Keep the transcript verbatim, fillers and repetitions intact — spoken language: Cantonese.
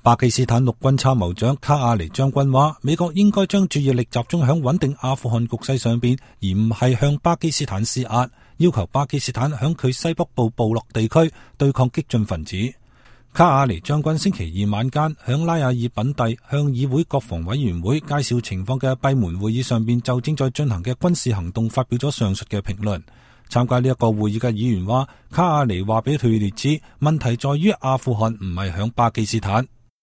巴基斯坦陸軍參謀長卡亞尼將軍話，美國應該將注意力集中響穩定阿富汗局勢上邊，而唔係向巴基斯坦施壓，要求巴基斯坦響佢西北部部落地區對抗激進分子。卡亞尼將軍星期二晚間響拉亞爾品第向議會國防委員會介紹情況嘅閉門會議上邊，就正在進行嘅軍事行動發表咗上述嘅評論。參加呢一個會議嘅議員話，卡亞尼話俾佢哋知，問題在於阿富汗唔係響巴基斯坦。